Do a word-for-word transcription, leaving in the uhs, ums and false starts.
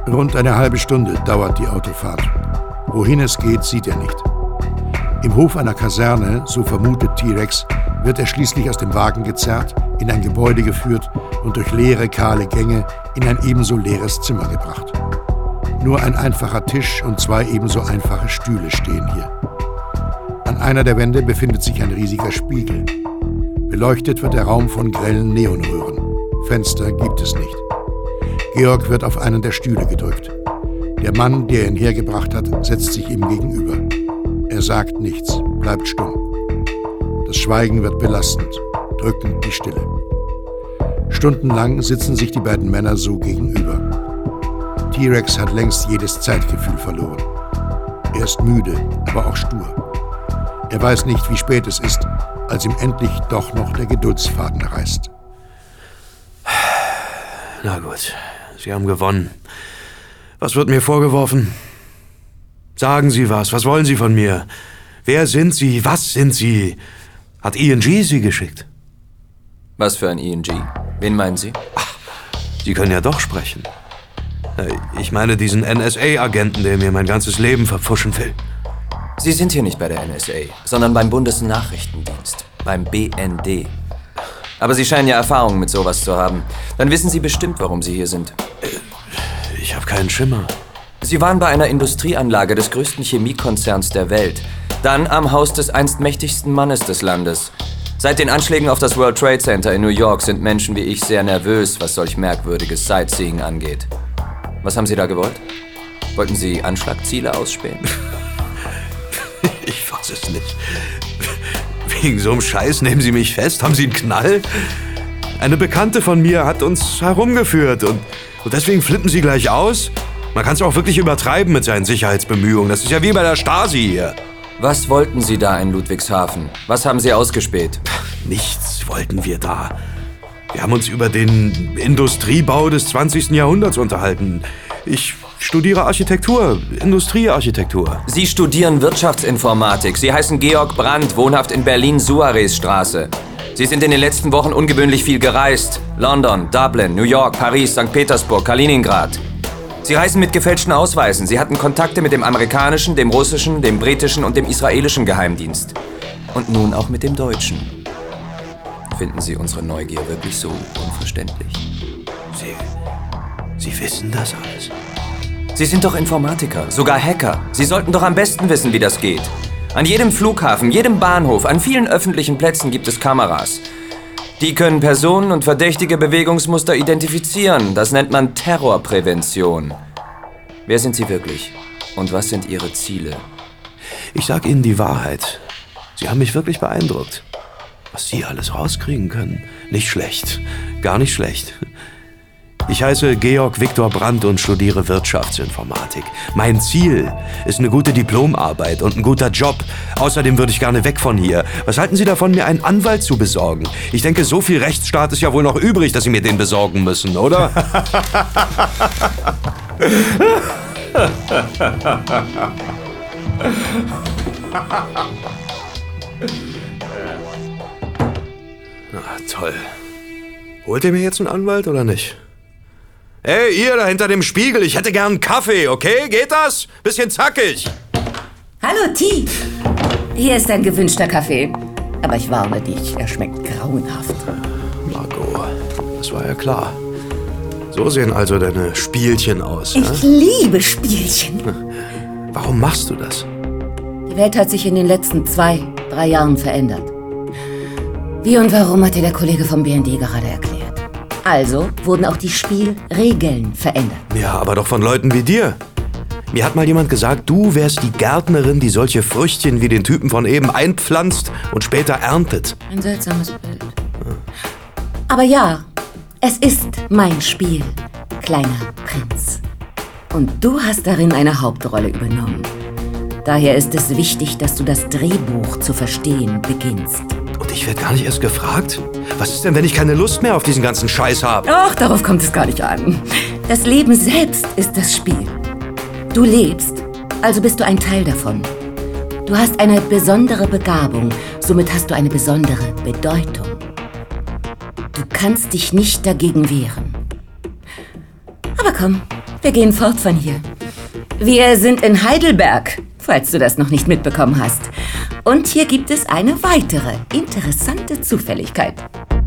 Rund eine halbe Stunde dauert die Autofahrt. Wohin es geht, sieht er nicht. Im Hof einer Kaserne, so vermutet T-Rex, wird er schließlich aus dem Wagen gezerrt, in ein Gebäude geführt und durch leere, kahle Gänge in ein ebenso leeres Zimmer gebracht. Nur ein einfacher Tisch und zwei ebenso einfache Stühle stehen hier. An einer der Wände befindet sich ein riesiger Spiegel. Beleuchtet wird der Raum von grellen Neonröhren. Fenster gibt es nicht. Georg wird auf einen der Stühle gedrückt. Der Mann, der ihn hergebracht hat, setzt sich ihm gegenüber. Er sagt nichts, bleibt stumm. Das Schweigen wird belastend, drückend die Stille. Stundenlang sitzen sich die beiden Männer so gegenüber. T-Rex hat längst jedes Zeitgefühl verloren. Er ist müde, aber auch stur. Er weiß nicht, wie spät es ist, als ihm endlich doch noch der Geduldsfaden reißt. Na gut, Sie haben gewonnen. Was wird mir vorgeworfen? Sagen Sie was, was wollen Sie von mir? Wer sind Sie, was sind Sie? Hat I N G Sie geschickt? Was für ein I N G? Wen meinen Sie? Ach, Sie können ja doch sprechen. Ich meine diesen N S A-Agenten, der mir mein ganzes Leben verpfuschen will. Sie sind hier nicht bei der N S A, sondern beim Bundesnachrichtendienst, beim B N D. Aber Sie scheinen ja Erfahrung mit sowas zu haben. Dann wissen Sie bestimmt, warum Sie hier sind. Ich habe keinen Schimmer. Sie waren bei einer Industrieanlage des größten Chemiekonzerns der Welt. Dann am Haus des einst mächtigsten Mannes des Landes. Seit den Anschlägen auf das World Trade Center in New York sind Menschen wie ich sehr nervös, was solch merkwürdiges Sightseeing angeht. Was haben Sie da gewollt? Wollten Sie Anschlagziele ausspähen? Ich fass es nicht. Wegen so einem Scheiß nehmen Sie mich fest? Haben Sie einen Knall? Eine Bekannte von mir hat uns herumgeführt und, und deswegen flippen Sie gleich aus? Man kann es auch wirklich übertreiben mit seinen Sicherheitsbemühungen. Das ist ja wie bei der Stasi hier. Was wollten Sie da in Ludwigshafen? Was haben Sie ausgespäht? Nichts wollten wir da. Wir haben uns über den Industriebau des zwanzigsten Jahrhunderts unterhalten. Ich studiere Architektur, Industriearchitektur. Sie studieren Wirtschaftsinformatik. Sie heißen Georg Brandt, wohnhaft in Berlin-Suarezstraße. Sie sind in den letzten Wochen ungewöhnlich viel gereist. London, Dublin, New York, Paris, Sankt Petersburg, Kaliningrad. Sie reisen mit gefälschten Ausweisen. Sie hatten Kontakte mit dem amerikanischen, dem russischen, dem britischen und dem israelischen Geheimdienst. Und nun auch mit dem deutschen. Finden Sie unsere Neugier wirklich so unverständlich? Sie... Sie wissen das alles? Sie sind doch Informatiker, sogar Hacker. Sie sollten doch am besten wissen, wie das geht. An jedem Flughafen, jedem Bahnhof, an vielen öffentlichen Plätzen gibt es Kameras. Die können Personen und verdächtige Bewegungsmuster identifizieren. Das nennt man Terrorprävention. Wer sind Sie wirklich? Und was sind Ihre Ziele? Ich sag Ihnen die Wahrheit. Sie haben mich wirklich beeindruckt. Was Sie alles rauskriegen können. Nicht schlecht. Gar nicht schlecht. Ich heiße Georg Viktor Brandt und studiere Wirtschaftsinformatik. Mein Ziel ist eine gute Diplomarbeit und ein guter Job. Außerdem würde ich gerne weg von hier. Was halten Sie davon, mir einen Anwalt zu besorgen? Ich denke, so viel Rechtsstaat ist ja wohl noch übrig, dass Sie mir den besorgen müssen, oder? Na, toll. Holt ihr mir jetzt einen Anwalt oder nicht? Hey, ihr da hinter dem Spiegel, ich hätte gern einen Kaffee, okay? Geht das? Bisschen zackig. Hallo, T. Hier ist dein gewünschter Kaffee. Aber ich warne dich, er schmeckt grauenhaft. Margot, das war ja klar. So sehen also deine Spielchen aus, Ich ja? liebe Spielchen. Warum machst du das? Die Welt hat sich in den letzten zwei, drei Jahren verändert. Wie und warum hat dir der Kollege vom B N D gerade erklärt. Also wurden auch die Spielregeln verändert. Ja, aber doch von Leuten wie dir. Mir hat mal jemand gesagt, du wärst die Gärtnerin, die solche Früchtchen wie den Typen von eben einpflanzt und später erntet. Ein seltsames Bild. Aber ja, es ist mein Spiel, kleiner Prinz. Und du hast darin eine Hauptrolle übernommen. Daher ist es wichtig, dass du das Drehbuch zu verstehen beginnst. Und ich werde gar nicht erst gefragt? Was ist denn, wenn ich keine Lust mehr auf diesen ganzen Scheiß habe? Ach, darauf kommt es gar nicht an. Das Leben selbst ist das Spiel. Du lebst, also bist du ein Teil davon. Du hast eine besondere Begabung, somit hast du eine besondere Bedeutung. Du kannst dich nicht dagegen wehren. Aber komm, Wir gehen fort von hier. Wir sind in Heidelberg, falls du das noch nicht mitbekommen hast. Und hier gibt es eine weitere interessante Zufälligkeit.